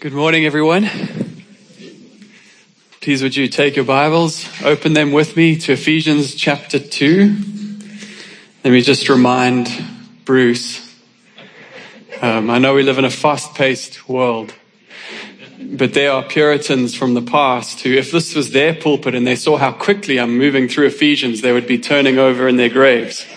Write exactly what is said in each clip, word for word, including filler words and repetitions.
Good morning, everyone. Please would you take your Bibles, open them with me to Ephesians chapter two. Let me just remind Bruce, um, I know we live in a fast-paced world, but there are Puritans from the past who, if this was their pulpit and they saw how quickly I'm moving through Ephesians, they would be turning over in their graves.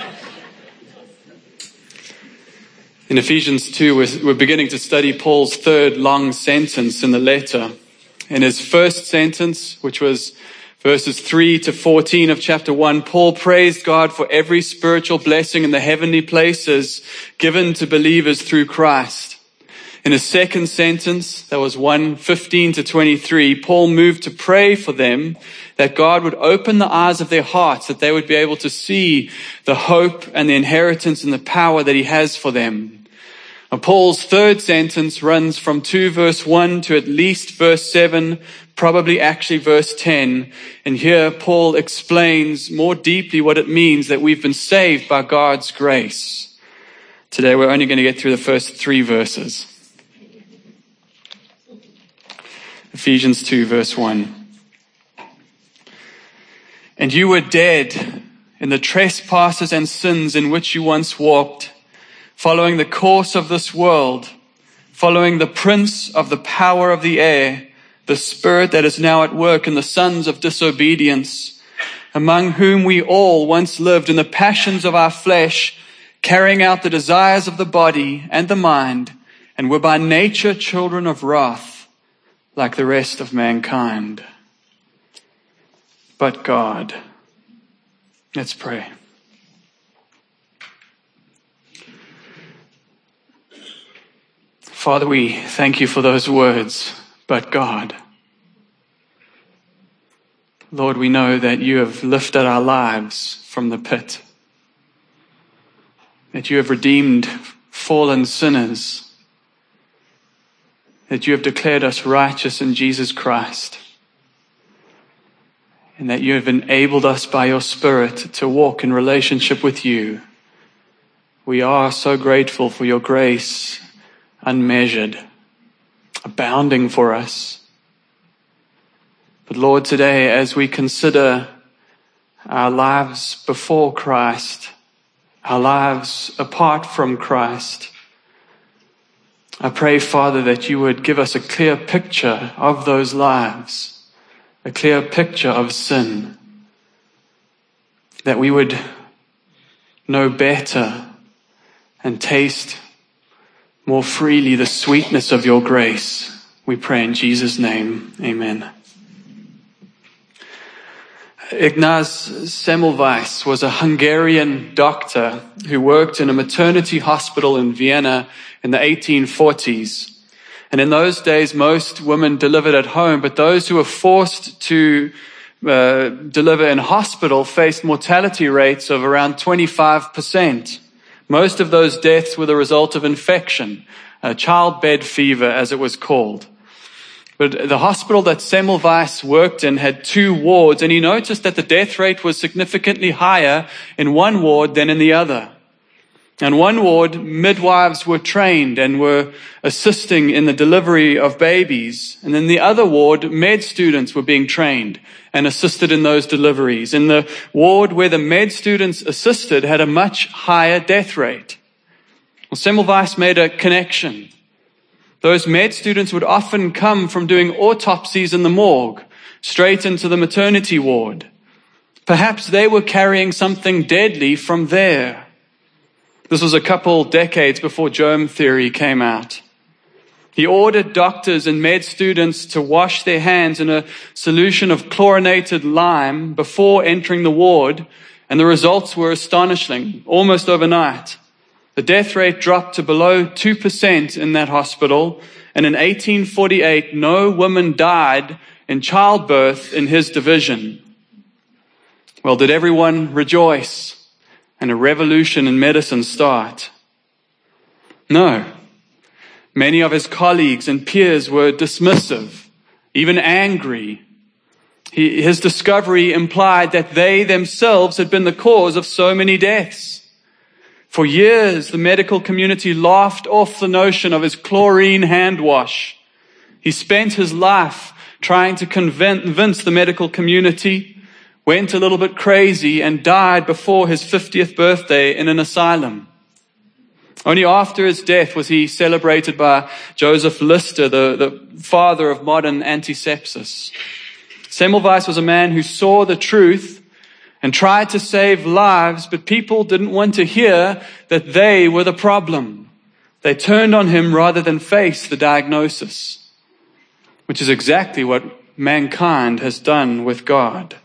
In Ephesians two, we're, we're beginning to study Paul's third long sentence in the letter. In his first sentence, which was verses three to fourteen of chapter one, Paul praised God for every spiritual blessing in the heavenly places given to believers through Christ. In his second sentence, that was one fifteen to twenty-three, Paul moved to pray for them that God would open the eyes of their hearts, that they would be able to see the hope and the inheritance and the power that he has for them. Now, Paul's third sentence runs from two verse one to at least verse seven, probably actually verse ten. And here Paul explains more deeply what it means that we've been saved by God's grace. Today we're only going to get through the first three verses. Ephesians two verse one. And you were dead in the trespasses and sins in which you once walked, following the course of this world, following the prince of the power of the air, the spirit that is now at work in the sons of disobedience, among whom we all once lived in the passions of our flesh, carrying out the desires of the body and the mind, and were by nature children of wrath, like the rest of mankind. But God. Let's pray. Father, we thank you for those words, but God. Lord, we know that you have lifted our lives from the pit, that you have redeemed fallen sinners, that you have declared us righteous in Jesus Christ, and that you have enabled us by your Spirit to walk in relationship with you. We are so grateful for your grace, unmeasured, abounding for us. But Lord, today, as we consider our lives before Christ, our lives apart from Christ, I pray, Father, that you would give us a clear picture of those lives, a clear picture of sin, that we would know better and taste more freely the sweetness of your grace. We pray in Jesus' name. Amen. Ignaz Semmelweis was a Hungarian doctor who worked in a maternity hospital in Vienna in the eighteen forties. And in those days, most women delivered at home, but those who were forced to uh, deliver in hospital faced mortality rates of around twenty-five percent. Most of those deaths were the result of infection, uh, childbed fever as it was called. But the hospital that Semmelweis worked in had two wards, and he noticed that the death rate was significantly higher in one ward than in the other. In one ward, midwives were trained and were assisting in the delivery of babies. And in the other ward, med students were being trained and assisted in those deliveries. In the ward where the med students assisted had a much higher death rate. Well, Semmelweis made a connection. Those med students would often come from doing autopsies in the morgue, straight into the maternity ward. Perhaps they were carrying something deadly from there. This was a couple decades before germ theory came out. He ordered doctors and med students to wash their hands in a solution of chlorinated lime before entering the ward, and the results were astonishing, almost overnight. The death rate dropped to below two percent in that hospital, and in eighteen forty-eight, no woman died in childbirth in his division. Well, did everyone rejoice and a revolution in medicine start? No. Many of his colleagues and peers were dismissive, even angry. He, his discovery implied that they themselves had been the cause of so many deaths. For years, the medical community laughed off the notion of his chlorine hand wash He spent his life trying to convince the medical community, went a little bit crazy, and died before his fiftieth birthday in an asylum. Only after his death was he celebrated by Joseph Lister, the, the father of modern antisepsis. Semmelweis was a man who saw the truth and tried to save lives, but people didn't want to hear that they were the problem. They turned on him rather than face the diagnosis, which is exactly what mankind has done with God.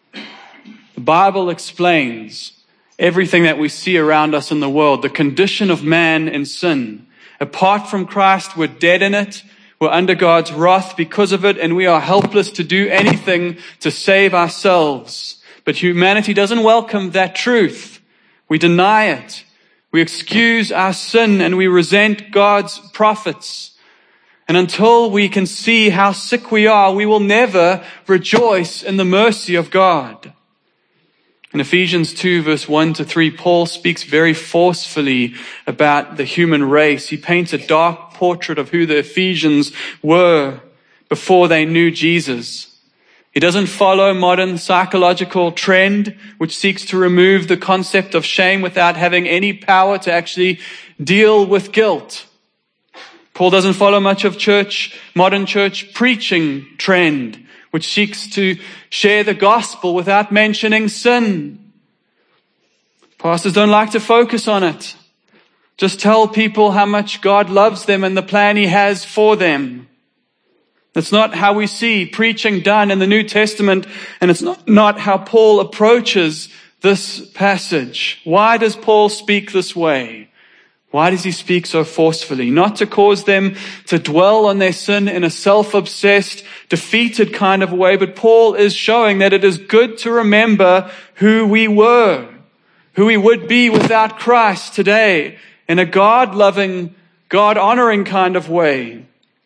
The Bible explains everything that we see around us in the world, the condition of man in sin. Apart from Christ, we're dead in it. We're under God's wrath because of it, and we are helpless to do anything to save ourselves. But humanity doesn't welcome that truth. We deny it. We excuse our sin, and we resent God's prophets. And until we can see how sick we are, we will never rejoice in the mercy of God. In Ephesians two, verse one to three, Paul speaks very forcefully about the human race. He paints a dark portrait of who the Ephesians were before they knew Jesus. He doesn't follow modern psychological trend, which seeks to remove the concept of shame without having any power to actually deal with guilt. Paul doesn't follow much of church, modern church preaching trend, which seeks to share the gospel without mentioning sin. Pastors don't like to focus on it. Just tell people how much God loves them and the plan He has for them. That's not how we see preaching done in the New Testament, and it's not, not how Paul approaches this passage. Why does Paul speak this way? Why does he speak so forcefully? Not to cause them to dwell on their sin in a self-obsessed, defeated kind of way, but Paul is showing that it is good to remember who we were, who we would be without Christ today, in a God-loving, God-honoring kind of way.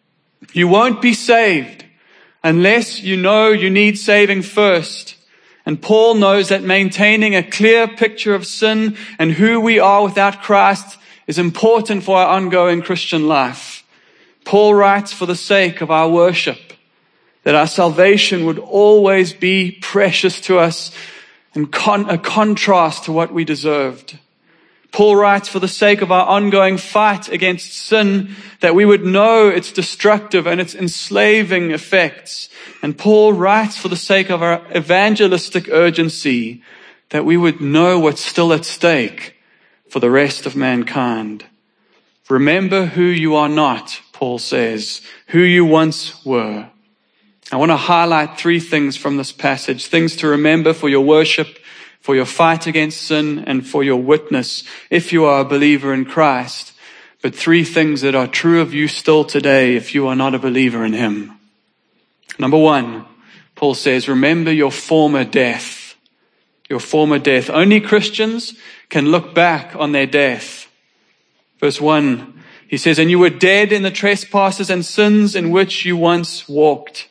You won't be saved unless you know you need saving first. And Paul knows that maintaining a clear picture of sin and who we are without Christ is important for our ongoing Christian life. Paul writes for the sake of our worship, that our salvation would always be precious to us and con- a contrast to what we deserved. Paul writes for the sake of our ongoing fight against sin, that we would know its destructive and its enslaving effects. And Paul writes for the sake of our evangelistic urgency, that we would know what's still at stake for the rest of mankind. Remember who you are not, Paul says, who you once were. I want to highlight three things from this passage, things to remember for your worship, for your fight against sin, and for your witness if you are a believer in Christ. But three things that are true of you still today if you are not a believer in Him. Number one, Paul says, remember your former death. Your former death. Only Christians can look back on their death. Verse one, he says, and you were dead in the trespasses and sins in which you once walked.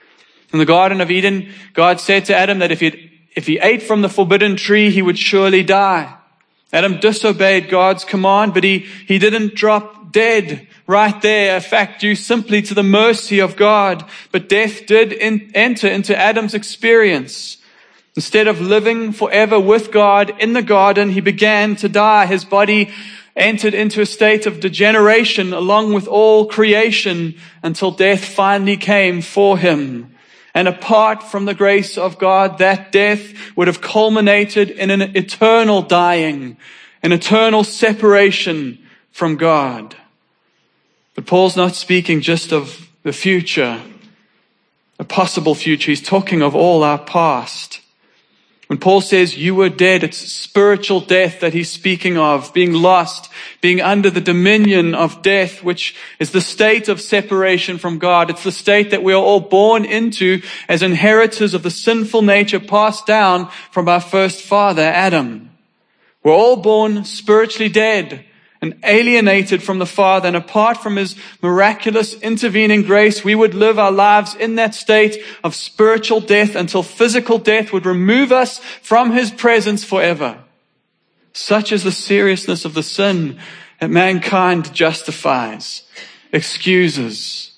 In the Garden of Eden, God said to Adam that if he If he ate from the forbidden tree, he would surely die. Adam disobeyed God's command, but he, he didn't drop dead right there. In fact, due simply to the mercy of God. But death did in, enter into Adam's experience. Instead of living forever with God in the garden, he began to die. His body entered into a state of degeneration along with all creation until death finally came for him. And apart from the grace of God, that death would have culminated in an eternal dying, an eternal separation from God. But Paul's not speaking just of the future, a possible future. He's talking of all our past. When Paul says you were dead, it's spiritual death that he's speaking of, being lost, being under the dominion of death, which is the state of separation from God. It's the state that we are all born into as inheritors of the sinful nature passed down from our first father, Adam. We're all born spiritually dead and alienated from the Father, and apart from His miraculous intervening grace, we would live our lives in that state of spiritual death until physical death would remove us from His presence forever. Such is the seriousness of the sin that mankind justifies, excuses,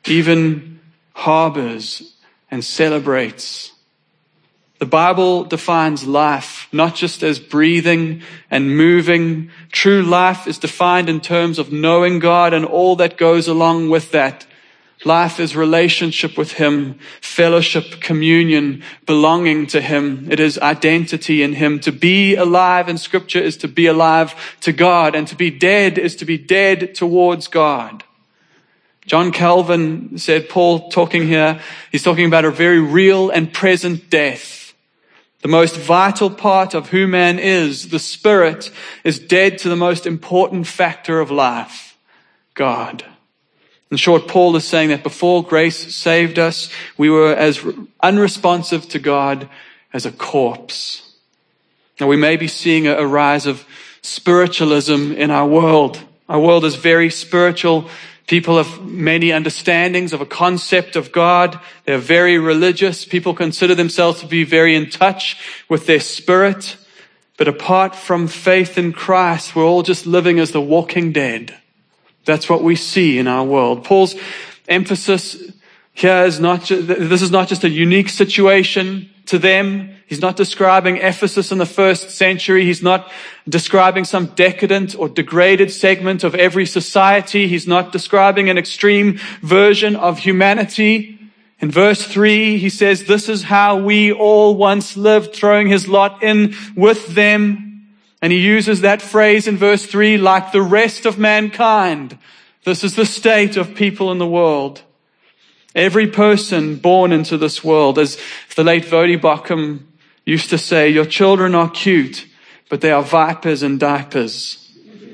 even harbors and celebrates. The Bible defines life not just as breathing and moving. True life is defined in terms of knowing God and all that goes along with that. Life is relationship with Him, fellowship, communion, belonging to Him. It is identity in Him. To be alive in Scripture is to be alive to God, and to be dead is to be dead towards God. John Calvin said, Paul talking here, he's talking about a very real and present death. The most vital part of who man is, the spirit, is dead to the most important factor of life, God. In short, Paul is saying that before grace saved us, we were as unresponsive to God as a corpse. Now, we may be seeing a rise of spiritualism in our world. Our world is very spiritual. People have many understandings of a concept of God. They're very religious. People consider themselves to be very in touch with their spirit. But apart from faith in Christ, we're all just living as the walking dead. That's what we see in our world. Paul's emphasis here is not just, this is not just a unique situation to them. He's not describing Ephesus in the first century. He's not describing some decadent or degraded segment of every society. He's not describing an extreme version of humanity. In verse three, he says, this is how we all once lived, throwing his lot in with them. And he uses that phrase in verse three, like the rest of mankind. This is the state of people in the world. Every person born into this world, as the late Vodi Bakum used to say, your children are cute, but they are vipers in diapers.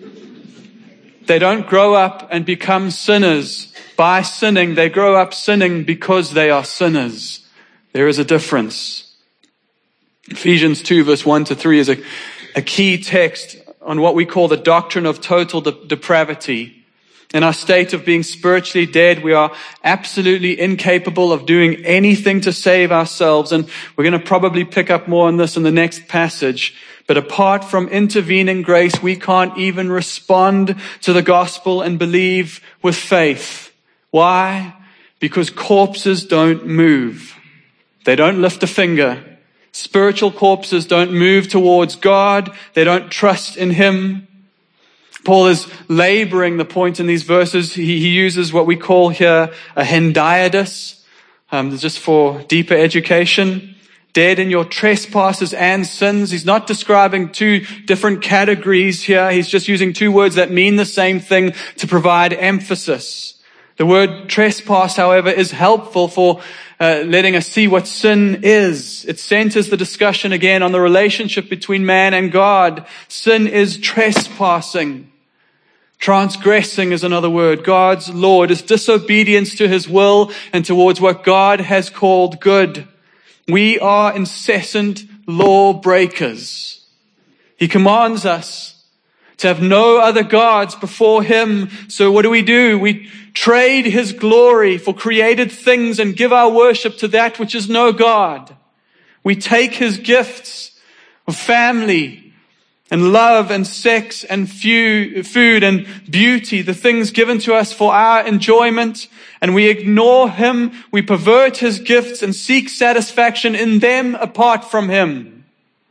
They don't grow up and become sinners by sinning. They grow up sinning because they are sinners. There is a difference. Ephesians two verse one to three is a A key text on what we call the doctrine of total de- depravity. In our state of being spiritually dead, we are absolutely incapable of doing anything to save ourselves. And we're going to probably pick up more on this in the next passage. But apart from intervening grace, we can't even respond to the gospel and believe with faith. Why? Because corpses don't move. They don't lift a finger. Spiritual corpses don't move towards God. They don't trust in Him. Paul is laboring the point in these verses. He, he uses what we call here a hendiadys, um, just for deeper education. Dead in your trespasses and sins. He's not describing two different categories here. He's just using two words that mean the same thing to provide emphasis. The word trespass, however, is helpful for Uh, letting us see what sin is. It centers the discussion again on the relationship between man and God. Sin is trespassing. Transgressing is another word. God's law. It is disobedience to His will and towards what God has called good. We are incessant law breakers. He commands us to have no other gods before Him. So what do we do? We trade His glory for created things and give our worship to that which is no God. We take His gifts of family and love and sex and food and beauty, the things given to us for our enjoyment, and we ignore Him. We pervert His gifts and seek satisfaction in them apart from Him.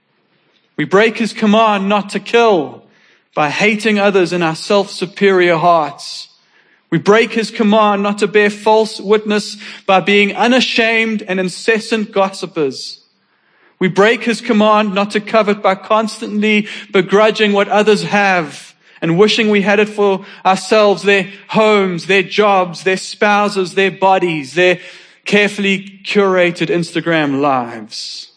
We break His command not to kill by hating others in our self-superior hearts. We break His command not to bear false witness by being unashamed and incessant gossipers. We break His command not to covet by constantly begrudging what others have and wishing we had it for ourselves, their homes, their jobs, their spouses, their bodies, their carefully curated Instagram lives.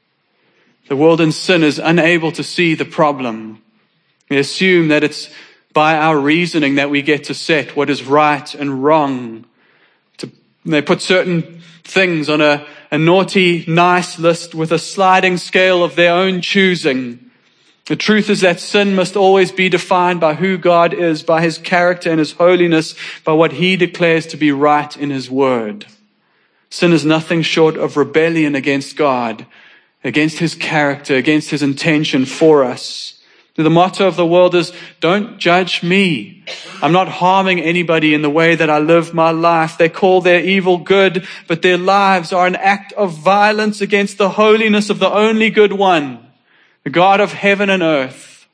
The world in sin is unable to see the problem. We assume that it's by our reasoning that we get to set what is right and wrong. To, they put certain things on a, a naughty, nice list with a sliding scale of their own choosing. The truth is that sin must always be defined by who God is, by His character and His holiness, by what He declares to be right in His word. Sin is nothing short of rebellion against God, against His character, against His intention for us. The motto of the world is, don't judge me. I'm not harming anybody in the way that I live my life. They call their evil good, but their lives are an act of violence against the holiness of the only good one, the God of heaven and earth.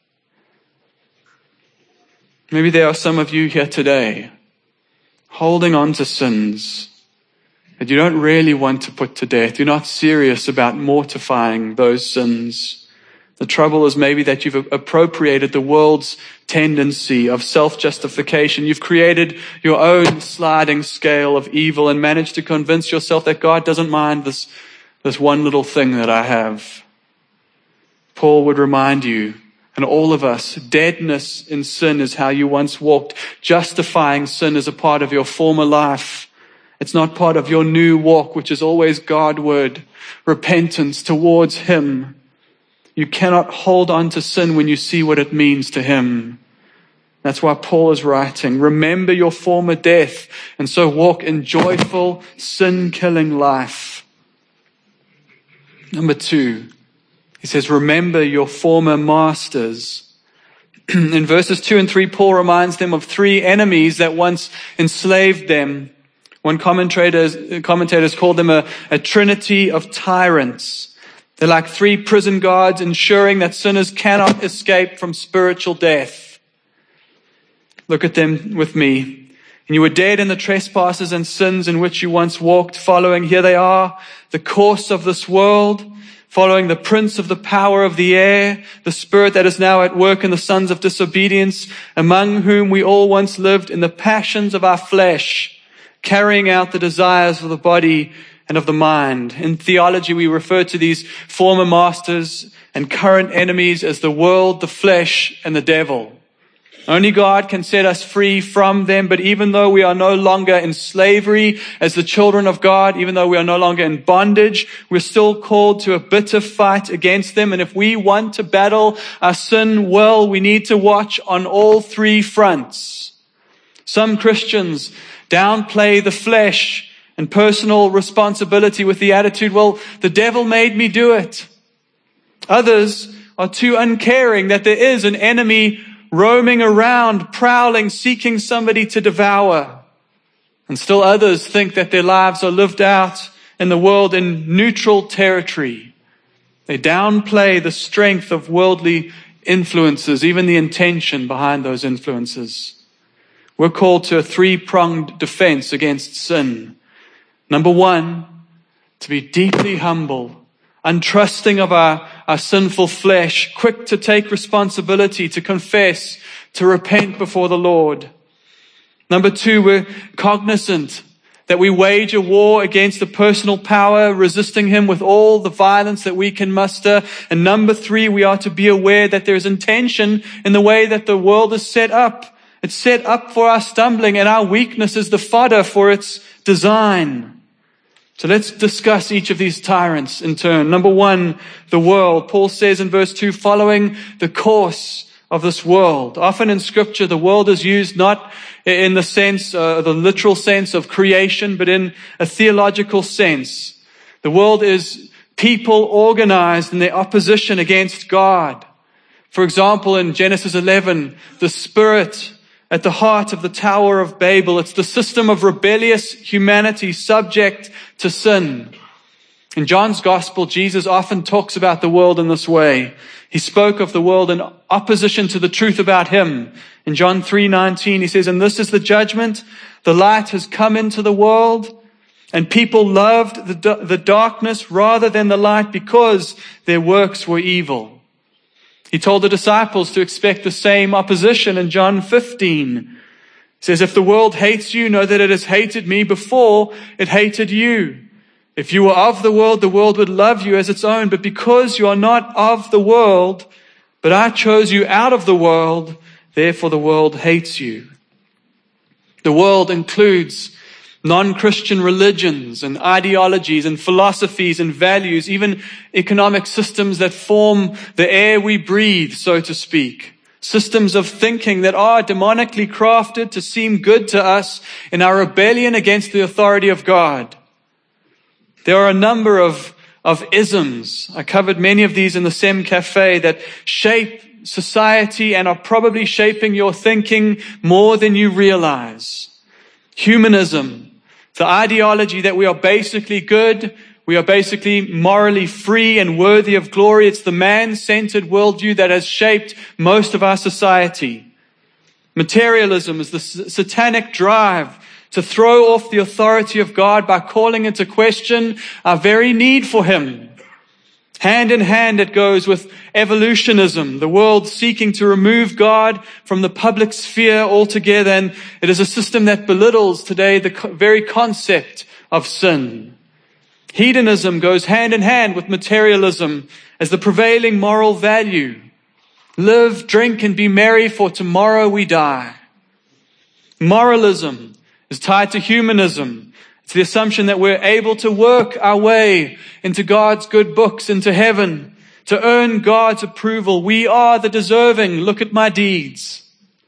Maybe there are some of you here today holding on to sins that you don't really want to put to death. You're not serious about mortifying those sins. The trouble is maybe that you've appropriated the world's tendency of self-justification. You've created your own sliding scale of evil and managed to convince yourself that God doesn't mind this, this one little thing that I have. Paul would remind you, and all of us, deadness in sin is how you once walked. Justifying sin is a part of your former life. It's not part of your new walk, which is always Godward, repentance towards Him. You cannot hold on to sin when you see what it means to Him. That's why Paul is writing, remember your former death, and so walk in joyful, sin-killing life. Number two, he says, remember your former masters. In verses two and three, Paul reminds them of three enemies that once enslaved them. One commentators, commentators called them a, a trinity of tyrants. They're like three prison guards ensuring that sinners cannot escape from spiritual death. Look at them with me. And you were dead in the trespasses and sins in which you once walked, following, here they are, the course of this world, following the prince of the power of the air, the spirit that is now at work in the sons of disobedience, among whom we all once lived in the passions of our flesh, carrying out the desires of the body and of the mind. In theology, we refer to these former masters and current enemies as the world, the flesh, and the devil. Only God can set us free from them, but even though we are no longer in slavery as the children of God, even though we are no longer in bondage, we're still called to a bitter fight against them. And if we want to battle our sin well, we need to watch on all three fronts. Some Christians downplay the flesh and personal responsibility with the attitude, well, the devil made me do it. Others are too uncaring that there is an enemy roaming around, prowling, seeking somebody to devour. And still others think that their lives are lived out in the world in neutral territory. They downplay the strength of worldly influences, even the intention behind those influences. We're called to a three-pronged defense against sin. Number one, to be deeply humble, untrusting of our, our sinful flesh, quick to take responsibility, to confess, to repent before the Lord. Number two, we're cognizant that we wage a war against the personal power, resisting Him with all the violence that we can muster. And number three, we are to be aware that there is intention in the way that the world is set up. It's set up for our stumbling, and our weakness is the fodder for its design. So let's discuss each of these tyrants in turn. Number one, the world. Paul says in verse two, following the course of this world. Often in Scripture, the world is used not in the sense, uh, the literal sense of creation, but in a theological sense. The world is people organized in their opposition against God. For example, in Genesis eleven, the Spirit at the heart of the Tower of Babel. It's the system of rebellious humanity subject to sin. In John's Gospel, Jesus often talks about the world in this way. He spoke of the world in opposition to the truth about Him. In John three nineteen, He says, and this is the judgment. The light has come into the world, and people loved the, the darkness rather than the light because their works were evil. He told the disciples to expect the same opposition in John fifteen. He says, if the world hates you, know that it has hated me before it hated you. If you were of the world, the world would love you as its own. But because you are not of the world, but I chose you out of the world, therefore the world hates you. The world includes non-Christian religions and ideologies and philosophies and values, even economic systems that form the air we breathe, so to speak. Systems of thinking that are demonically crafted to seem good to us in our rebellion against the authority of God. There are a number of, of isms. I covered many of these in the Sem Cafe that shape society and are probably shaping your thinking more than you realize. Humanism, the ideology that we are basically good, we are basically morally free and worthy of glory. It's the man-centered worldview that has shaped most of our society. Materialism is the satanic drive to throw off the authority of God by calling into question our very need for Him. Hand in hand it goes with evolutionism, the world seeking to remove God from the public sphere altogether. And it is a system that belittles today the very concept of sin. Hedonism goes hand in hand with materialism as the prevailing moral value. Live, drink, and be merry, for tomorrow we die. Moralism is tied to humanism. It's the assumption that we're able to work our way into God's good books, into heaven, to earn God's approval. We are the deserving. Look at my deeds.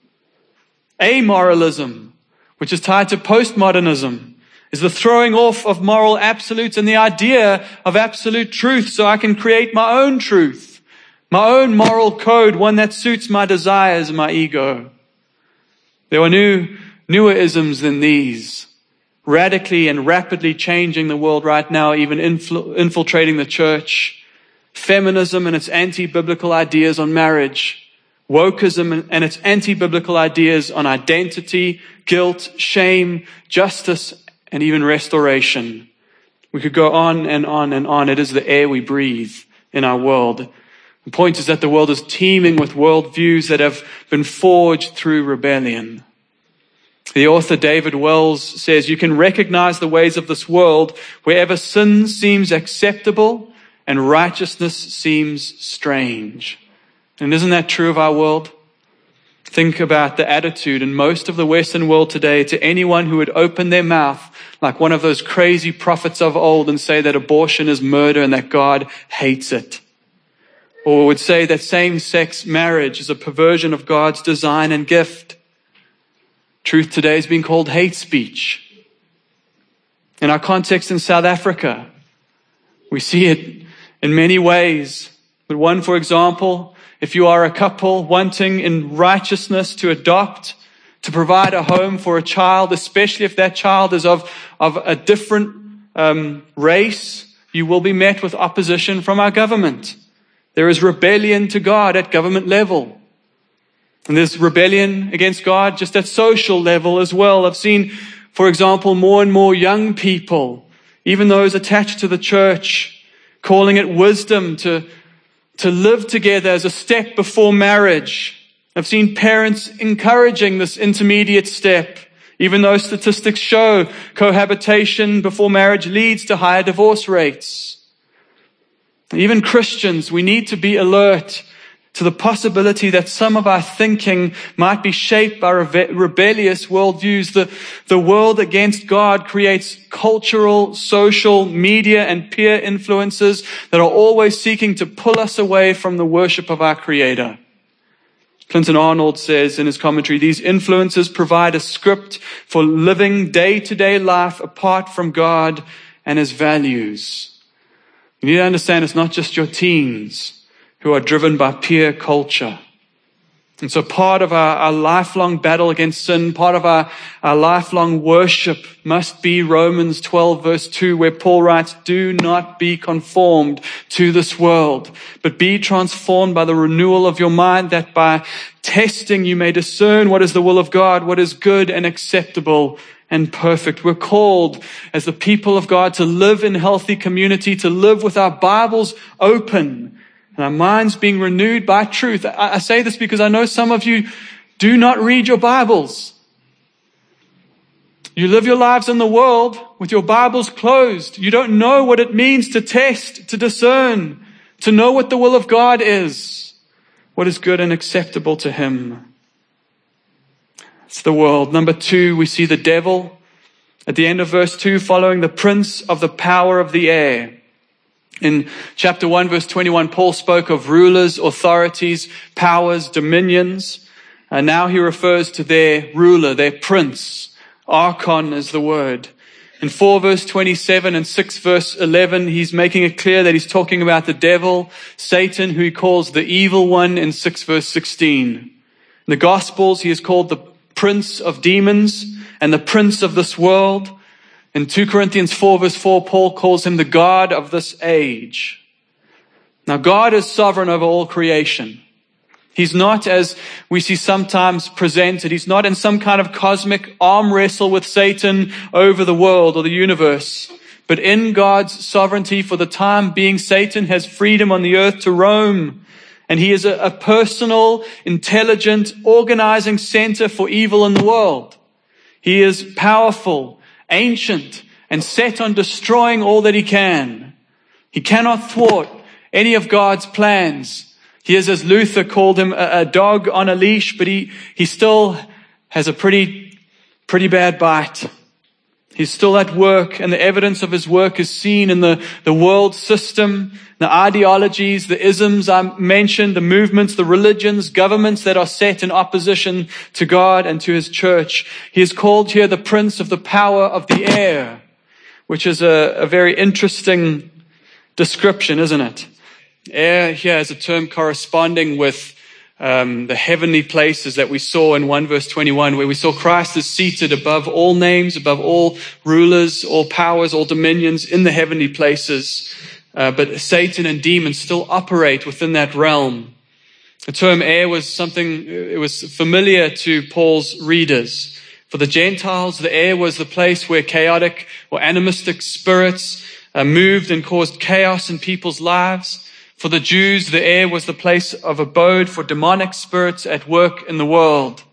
Amoralism, which is tied to postmodernism, is the throwing off of moral absolutes and the idea of absolute truth so I can create my own truth, my own moral code, one that suits my desires and my ego. There are new, newer isms than these, radically and rapidly changing the world right now, even infl- infiltrating the church. Feminism and its anti-biblical ideas on marriage. Wokeism and its anti-biblical ideas on identity, guilt, shame, justice, and even restoration. We could go on and on and on. It is the air we breathe in our world. The point is that the world is teeming with worldviews that have been forged through rebellion. The author David Wells says, you can recognize the ways of this world wherever sin seems acceptable and righteousness seems strange. And isn't that true of our world? Think about the attitude in most of the Western world today to anyone who would open their mouth like one of those crazy prophets of old and say that abortion is murder and that God hates it. Or would say that same-sex marriage is a perversion of God's design and gift. Truth today is being called hate speech. In our context in South Africa, we see it in many ways. But one, for example, if you are a couple wanting in righteousness to adopt, to provide a home for a child, especially if that child is of, of a different um, race, you will be met with opposition from our government. There is rebellion to God at government level. And there's rebellion against God just at social level as well. I've seen, for example, more and more young people, even those attached to the church, calling it wisdom to, to live together as a step before marriage. I've seen parents encouraging this intermediate step, even though statistics show cohabitation before marriage leads to higher divorce rates. Even Christians, we need to be alert to the possibility that some of our thinking might be shaped by rebe- rebellious worldviews. The, the world against God creates cultural, social, media, and peer influences that are always seeking to pull us away from the worship of our Creator. Clinton Arnold says in his commentary, these influences provide a script for living day-to-day life apart from God and His values. You need to understand it's not just your teens who are driven by peer culture. And so part of our, our lifelong battle against sin, part of our, our lifelong worship must be Romans twelve verse two, where Paul writes, do not be conformed to this world, but be transformed by the renewal of your mind, that by testing you may discern what is the will of God, what is good and acceptable and perfect. We're called as the people of God to live in healthy community, to live with our Bibles open, and our minds being renewed by truth. I, I say this because I know some of you do not read your Bibles. You live your lives in the world with your Bibles closed. You don't know what it means to test, to discern, to know what the will of God is, what is good and acceptable to Him. It's the world. Number two, we see the devil at the end of verse two, following the prince of the power of the air. In chapter one, verse twenty-one, Paul spoke of rulers, authorities, powers, dominions. And now he refers to their ruler, their prince. Archon is the word. In four verse twenty-seven and six verse eleven, he's making it clear that he's talking about the devil, Satan, who he calls the evil one in six verse sixteen. In the Gospels, he is called the prince of demons and the prince of this world. In two Corinthians four verse four, Paul calls him the God of this age. Now, God is sovereign over all creation. He's not, as we see sometimes presented, he's not in some kind of cosmic arm wrestle with Satan over the world or the universe. But in God's sovereignty, for the time being, Satan has freedom on the earth to roam. And he is a, a personal, intelligent, organizing center for evil in the world. He is powerful, ancient, and set on destroying all that he can. He cannot thwart any of God's plans. He is, as Luther called him, a, a dog on a leash, but he, he still has a pretty, pretty bad bite. He's still at work, and the evidence of his work is seen in the, the world system, the ideologies, the isms I mentioned, the movements, the religions, governments that are set in opposition to God and to his church. He is called here the prince of the power of the air, which is a, a very interesting description, isn't it? Air here is a term corresponding with um, the heavenly places that we saw in one verse twenty-one, where we saw Christ is seated above all names, above all rulers, all powers, all dominions in the heavenly places. Uh, but Satan and demons still operate within that realm. The term air was something, it was familiar to Paul's readers. For the Gentiles, the air was the place where chaotic or animistic spirits uh, moved and caused chaos in people's lives. For the Jews, the air was the place of abode for demonic spirits at work in the world.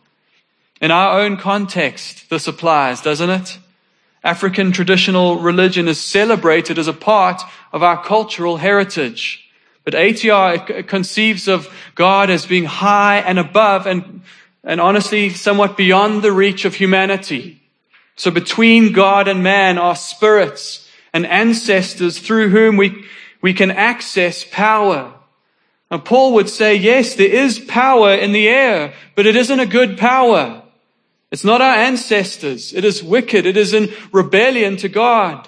In our own context, this applies, doesn't it? African traditional religion is celebrated as a part of our cultural heritage. But A T R conceives of God as being high and above and, and honestly somewhat beyond the reach of humanity. So between God and man are spirits and ancestors through whom we We can access power. Now, Paul would say, yes, there is power in the air, but it isn't a good power. It's not our ancestors. It is wicked. It is in rebellion to God.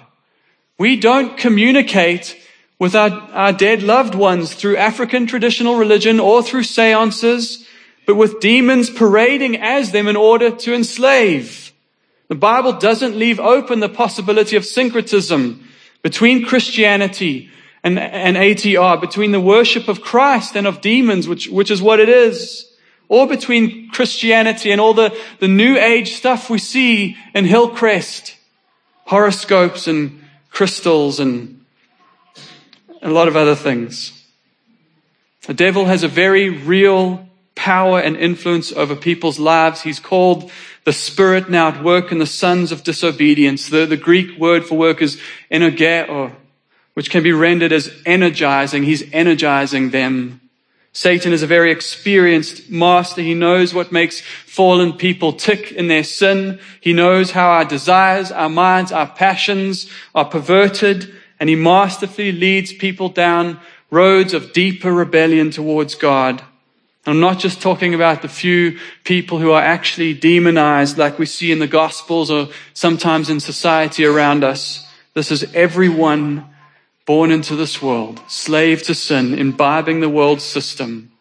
We don't communicate with our, our dead loved ones through African traditional religion or through seances, but with demons parading as them in order to enslave. The Bible doesn't leave open the possibility of syncretism between Christianity and, and A T R, between the worship of Christ and of demons, which, which is what it is, or between Christianity and all the, the new age stuff we see in Hillcrest, horoscopes and crystals and a lot of other things. The devil has a very real power and influence over people's lives. He's called the spirit now at work in the sons of disobedience. The, the Greek word for work is energeo, which can be rendered as energizing. He's energizing them. Satan is a very experienced master. He knows what makes fallen people tick in their sin. He knows how our desires, our minds, our passions are perverted, and he masterfully leads people down roads of deeper rebellion towards God. I'm not just talking about the few people who are actually demonized like we see in the Gospels or sometimes in society around us. This is everyone born into this world, slave to sin, imbibing the world system.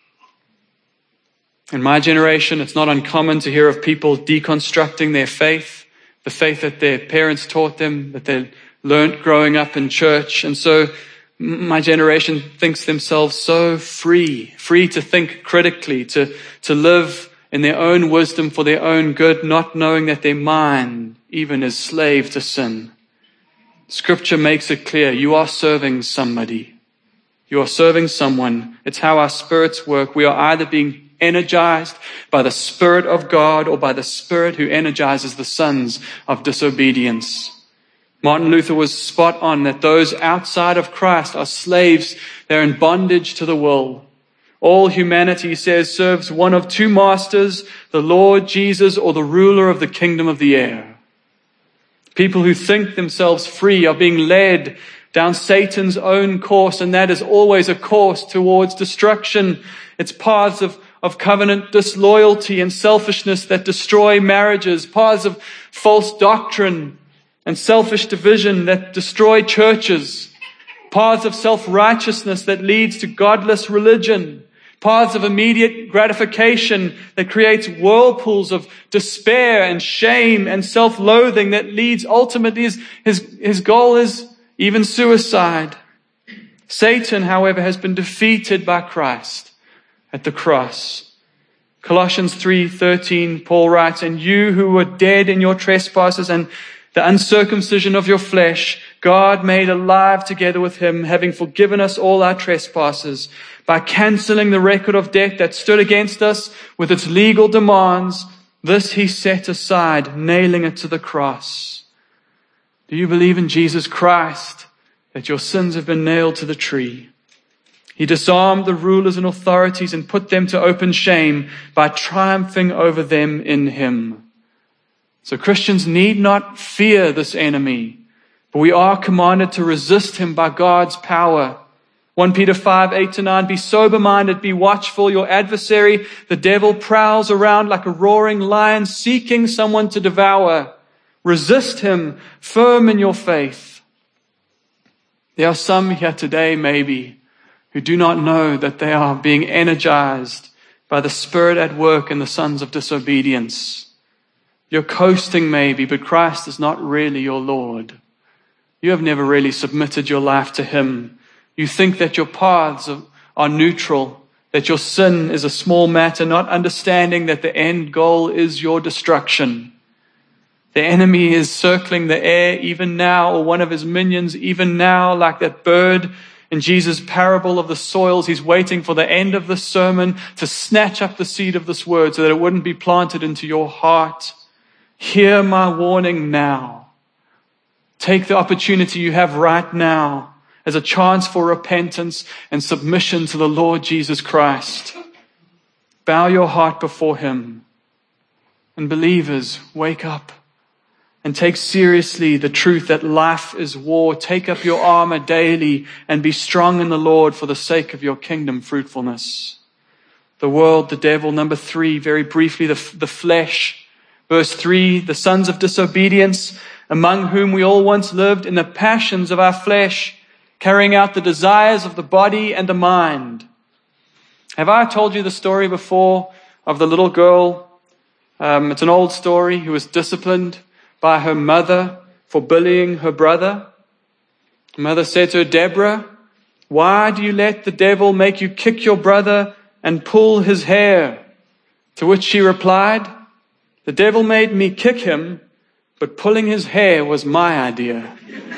In my generation, it's not uncommon to hear of people deconstructing their faith, the faith that their parents taught them, that they learned growing up in church. And so my generation thinks themselves so free, free to think critically, to, to live in their own wisdom for their own good, not knowing that their mind even is slave to sin. Scripture makes it clear, you are serving somebody. You are serving someone. It's how our spirits work. We are either being energized by the Spirit of God or by the Spirit who energizes the sons of disobedience. Martin Luther was spot on that those outside of Christ are slaves. They're in bondage to the will. All humanity, he says, serves one of two masters, the Lord Jesus or the ruler of the kingdom of the air. People who think themselves free are being led down Satan's own course, and that is always a course towards destruction. It's paths of, of covenant disloyalty and selfishness that destroy marriages, paths of false doctrine and selfish division that destroy churches, paths of self-righteousness that leads to godless religion, paths of immediate gratification that creates whirlpools of despair and shame and self-loathing that leads ultimately, his, his, his goal is even suicide. Satan, however, has been defeated by Christ at the cross. Colossians three thirteen, Paul writes, "And you who were dead in your trespasses and the uncircumcision of your flesh, God made alive together with him, having forgiven us all our trespasses, by canceling the record of debt that stood against us with its legal demands. This he set aside, nailing it to the cross." Do you believe in Jesus Christ, that your sins have been nailed to the tree? He disarmed the rulers and authorities and put them to open shame by triumphing over them in him. So Christians need not fear this enemy, but we are commanded to resist him by God's power. First Peter five, eight to nine, "Be sober-minded, be watchful. Your adversary, the devil, prowls around like a roaring lion, seeking someone to devour. Resist him, firm in your faith." There are some here today, maybe, who do not know that they are being energized by the Spirit at work in the sons of disobedience. You're coasting maybe, but Christ is not really your Lord. You have never really submitted your life to him. You think that your paths are, are neutral, that your sin is a small matter, not understanding that the end goal is your destruction. The enemy is circling the air even now, or one of his minions even now, like that bird in Jesus' parable of the soils. He's waiting for the end of the sermon to snatch up the seed of this word so that it wouldn't be planted into your heart. Hear my warning now. Take the opportunity you have right now as a chance for repentance and submission to the Lord Jesus Christ. Bow your heart before him. And believers, wake up and take seriously the truth that life is war. Take up your armor daily and be strong in the Lord for the sake of your kingdom fruitfulness. The world, the devil. Number three, very briefly, the, the flesh. Verse three, "The sons of disobedience, among whom we all once lived in the passions of our flesh, carrying out the desires of the body and the mind." Have I told you the story before of the little girl? Um, it's an old story, who was disciplined by her mother for bullying her brother. Her mother said to her, "Deborah, why do you let the devil make you kick your brother and pull his hair?" To which she replied, "The devil made me kick him, but pulling his hair was my idea."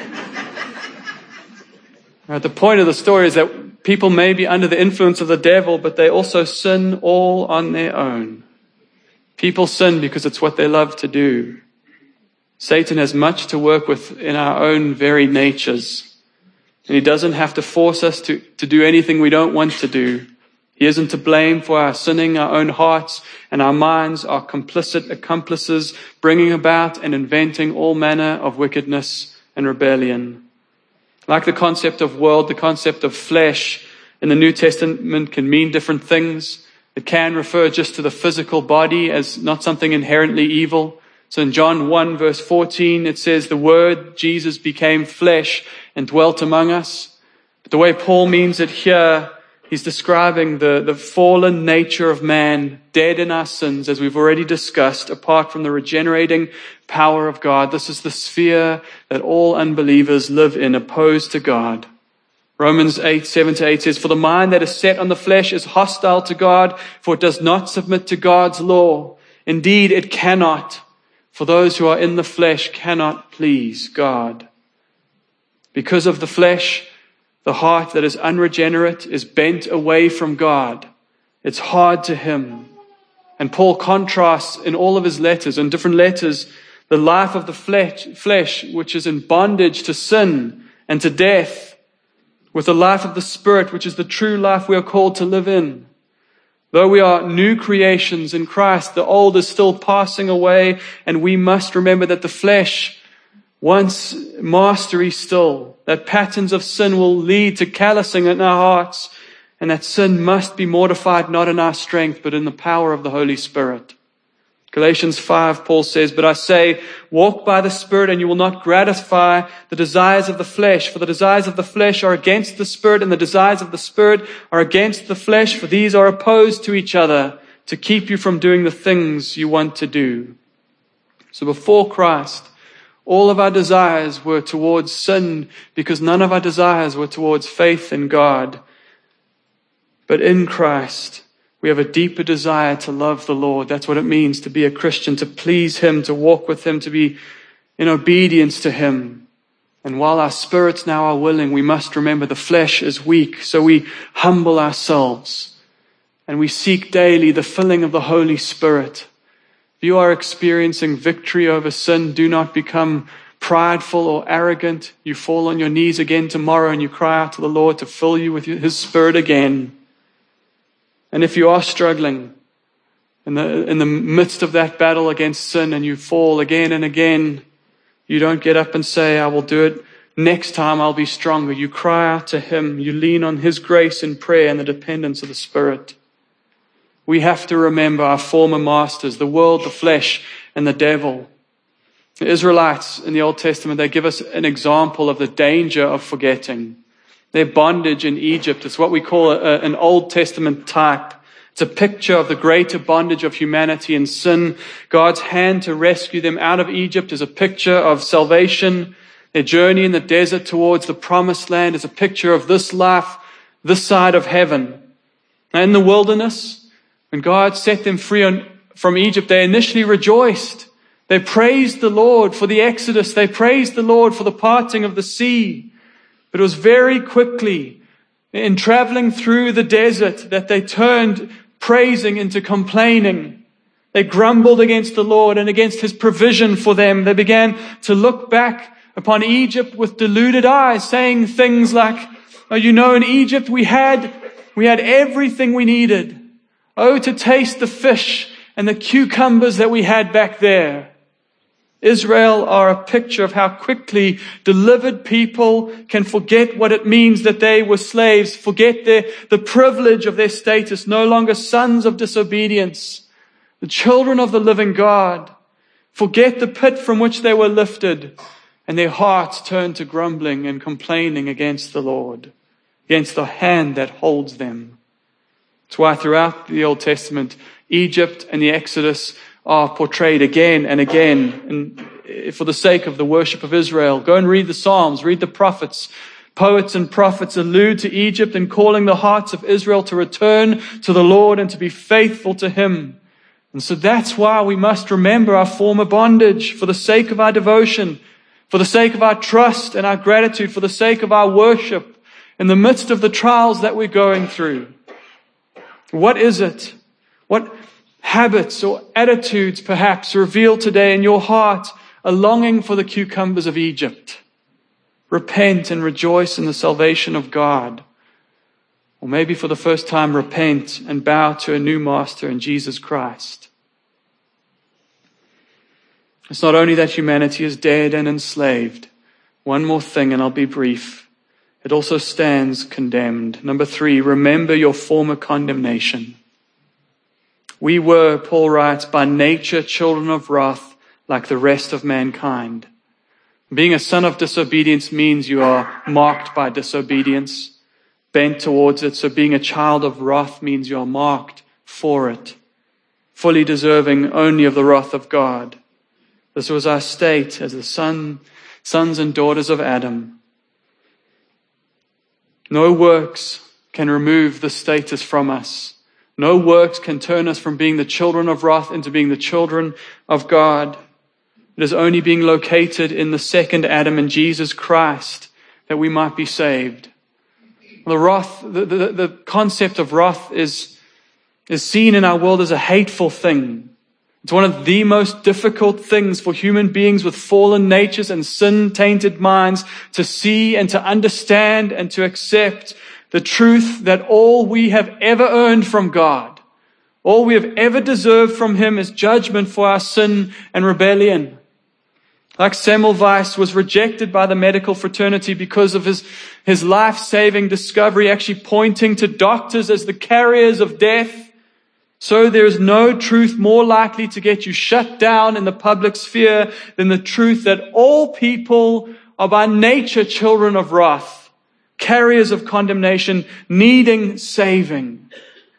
Right, the point of the story is that people may be under the influence of the devil, but they also sin all on their own. People sin because it's what they love to do. Satan has much to work with in our own very natures. And he doesn't have to force us to, to do anything we don't want to do. He isn't to blame for our sinning. Our own hearts and our minds are complicit accomplices, bringing about and inventing all manner of wickedness and rebellion. Like the concept of world, the concept of flesh in the New Testament can mean different things. It can refer just to the physical body as not something inherently evil. So in John one verse fourteen, it says, "The Word, Jesus, became flesh and dwelt among us." But the way Paul means it here, he's describing the, the fallen nature of man, dead in our sins, as we've already discussed, apart from the regenerating power of God. This is the sphere that all unbelievers live in, opposed to God. Romans eight, seven to eight says, "For the mind that is set on the flesh is hostile to God, for it does not submit to God's law. Indeed, it cannot. For those who are in the flesh cannot please God." Because of the flesh, the heart that is unregenerate is bent away from God. It's hard to him. And Paul contrasts in all of his letters, in different letters, the life of the flesh, flesh, which is in bondage to sin and to death, with the life of the Spirit, which is the true life we are called to live in. Though we are new creations in Christ, the old is still passing away, and we must remember that the flesh wants mastery still, that patterns of sin will lead to callousing in our hearts, and that sin must be mortified not in our strength, but in the power of the Holy Spirit. Galatians five, Paul says, "But I say, walk by the Spirit, and you will not gratify the desires of the flesh. For the desires of the flesh are against the Spirit, and the desires of the Spirit are against the flesh. For these are opposed to each other, to keep you from doing the things you want to do." So before Christ, all of our desires were towards sin, because none of our desires were towards faith in God. But in Christ, we have a deeper desire to love the Lord. That's what it means to be a Christian, to please Him, to walk with Him, to be in obedience to Him. And while our spirits now are willing, we must remember the flesh is weak. So we humble ourselves and we seek daily the filling of the Holy Spirit. If you are experiencing victory over sin, do not become prideful or arrogant. You fall on your knees again tomorrow and you cry out to the Lord to fill you with His Spirit again. And if you are struggling in the, in the midst of that battle against sin and you fall again and again, you don't get up and say, "I will do it next time, I'll be stronger." You cry out to Him. You lean on His grace in prayer and the dependence of the Spirit. We have to remember our former masters, the world, the flesh, and the devil. The Israelites in the Old Testament, they give us an example of the danger of forgetting. Their bondage in Egypt is what we call a, an Old Testament type. It's a picture of the greater bondage of humanity in sin. God's hand to rescue them out of Egypt is a picture of salvation. Their journey in the desert towards the promised land is a picture of this life, this side of heaven. And in the wilderness, when God set them free on, from Egypt, they initially rejoiced. They praised the Lord for the Exodus. They praised the Lord for the parting of the sea. But it was very quickly in traveling through the desert that they turned praising into complaining. They grumbled against the Lord and against His provision for them. They began to look back upon Egypt with deluded eyes, saying things like, "Oh, you know, in Egypt we had, we had everything we needed. Oh, to taste the fish and the cucumbers that we had back there." Israel are a picture of how quickly delivered people can forget what it means that they were slaves, forget their, the privilege of their status, no longer sons of disobedience, the children of the living God, forget the pit from which they were lifted, and their hearts turn to grumbling and complaining against the Lord, against the hand that holds them. That's why throughout the Old Testament, Egypt and the Exodus are portrayed again and again, and for the sake of the worship of Israel. Go and read the Psalms, read the prophets. Poets and prophets allude to Egypt and calling the hearts of Israel to return to the Lord and to be faithful to Him. And so that's why we must remember our former bondage for the sake of our devotion, for the sake of our trust and our gratitude, for the sake of our worship in the midst of the trials that we're going through. What is it? What habits or attitudes perhaps reveal today in your heart a longing for the cucumbers of Egypt? Repent and rejoice in the salvation of God. Or maybe for the first time, repent and bow to a new master in Jesus Christ. It's not only that humanity is dead and enslaved. One more thing, and I'll be brief. It also stands condemned. Number three, remember your former condemnation. We were, Paul writes, by nature children of wrath like the rest of mankind. Being a son of disobedience means you are marked by disobedience, bent towards it. So being a child of wrath means you are marked for it, fully deserving only of the wrath of God. This was our state as the son, sons and daughters of Adam. No works can remove the status from us. No works can turn us from being the children of wrath into being the children of God. It is only being located in the second Adam in Jesus Christ that we might be saved. The wrath, the, the, the concept of wrath is, is seen in our world as a hateful thing. It's one of the most difficult things for human beings with fallen natures and sin-tainted minds to see and to understand and to accept the truth that all we have ever earned from God, all we have ever deserved from Him is judgment for our sin and rebellion. Like Semmelweis was rejected by the medical fraternity because of his, his life-saving discovery, actually pointing to doctors as the carriers of death. So there is no truth more likely to get you shut down in the public sphere than the truth that all people are by nature children of wrath, carriers of condemnation, needing saving.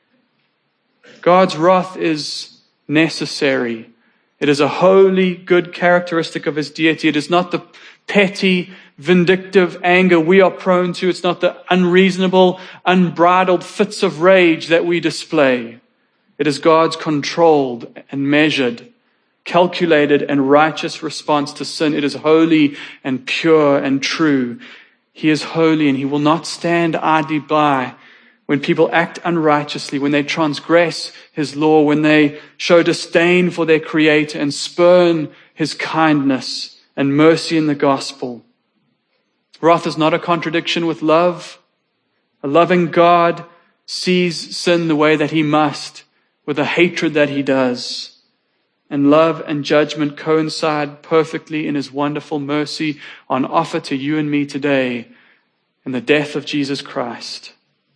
God's wrath is necessary. It is a holy, good characteristic of His deity. It is not the petty, vindictive anger we are prone to. It's not the unreasonable, unbridled fits of rage that we display. It is God's controlled and measured, calculated and righteous response to sin. It is holy and pure and true. He is holy and He will not stand idly by when people act unrighteously, when they transgress His law, when they show disdain for their Creator and spurn His kindness and mercy in the gospel. Wrath is not a contradiction with love. A loving God sees sin the way that He must, with a hatred that He does. And love and judgment coincide perfectly in His wonderful mercy on offer to you and me today in the death of Jesus Christ.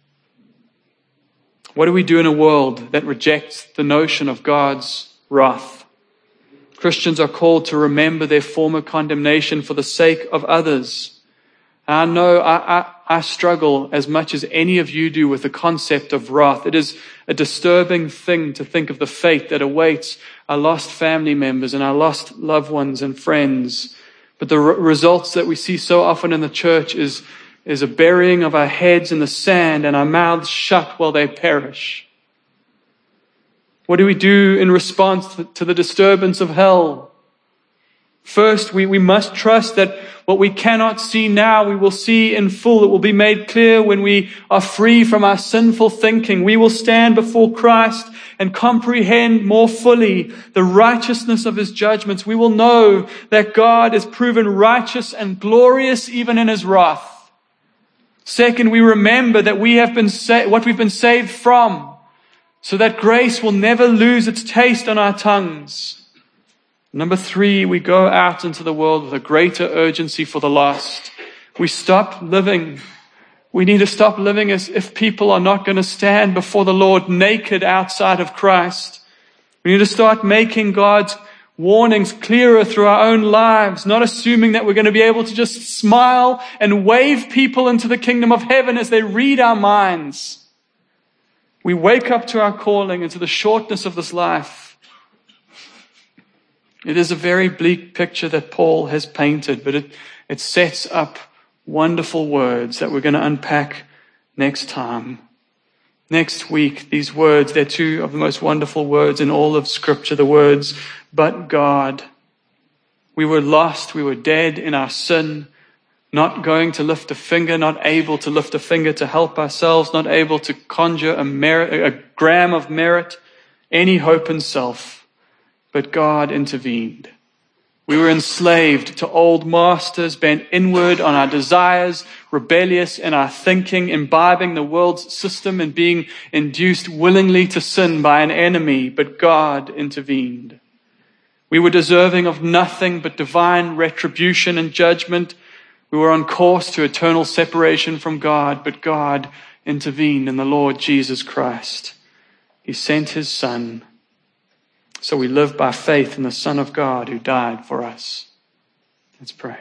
What do we do in a world that rejects the notion of God's wrath? Christians are called to remember their former condemnation for the sake of others. I know I, I, I struggle as much as any of you do with the concept of wrath. It is a disturbing thing to think of the fate that awaits our lost family members and our lost loved ones and friends. But the re- results that we see so often in the church is, is a burying of our heads in the sand and our mouths shut while they perish. What do we do in response to the disturbance of hell? First, we, we must trust that what we cannot see now, we will see in full. It will be made clear when we are free from our sinful thinking. We will stand before Christ and comprehend more fully the righteousness of His judgments. We will know that God is proven righteous and glorious even in His wrath. Second, we remember that we have been sa- what we've been saved from, so that grace will never lose its taste on our tongues. Number three, we go out into the world with a greater urgency for the lost. We stop living. We need to stop living as if people are not going to stand before the Lord naked outside of Christ. We need to start making God's warnings clearer through our own lives, not assuming that we're going to be able to just smile and wave people into the kingdom of heaven as they read our minds. We wake up to our calling and to the shortness of this life. It is a very bleak picture that Paul has painted, but it, it sets up wonderful words that we're going to unpack next time. Next week, these words, they're two of the most wonderful words in all of Scripture, the words, but God. We were lost, we were dead in our sin, not going to lift a finger, not able to lift a finger to help ourselves, not able to conjure a, merit, a gram of merit, any hope in self. But God intervened. We were enslaved to old masters, bent inward on our desires, rebellious in our thinking, imbibing the world's system and being induced willingly to sin by an enemy, but God intervened. We were deserving of nothing but divine retribution and judgment. We were on course to eternal separation from God, but God intervened in the Lord Jesus Christ. He sent His Son. So we live by faith in the Son of God who died for us. Let's pray.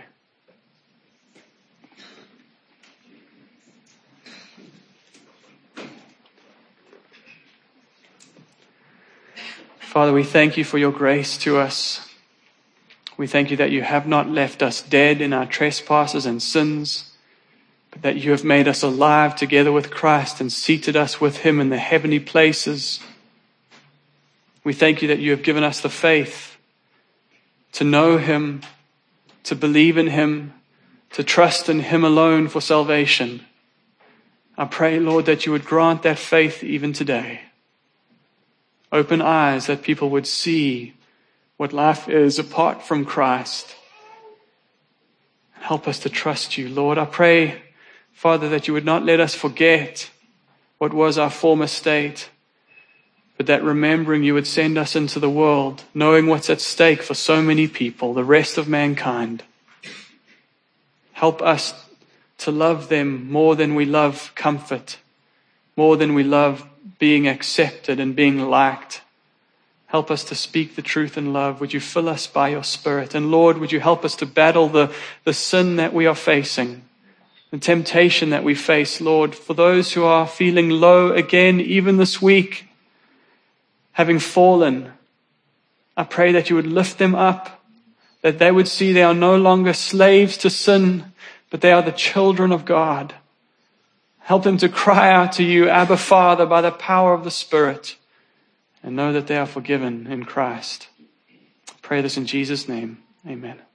Father, we thank You for Your grace to us. We thank You that You have not left us dead in our trespasses and sins, but that You have made us alive together with Christ and seated us with Him in the heavenly places. We thank You that You have given us the faith to know Him, to believe in Him, to trust in Him alone for salvation. I pray, Lord, that You would grant that faith even today. Open eyes that people would see what life is apart from Christ. Help us to trust You, Lord. I pray, Father, that You would not let us forget what was our former state, but that remembering You would send us into the world, knowing what's at stake for so many people, the rest of mankind. Help us to love them more than we love comfort, more than we love being accepted and being liked. Help us to speak the truth in love. Would you fill us by your Spirit? And Lord, would you help us to battle the, the sin that we are facing, the temptation that we face, Lord, for those who are feeling low again, even this week, having fallen. I pray that you would lift them up, that they would see they are no longer slaves to sin, but they are the children of God. Help them to cry out to you, Abba, Father, by the power of the Spirit, and know that they are forgiven in Christ. I pray this in Jesus' name. Amen.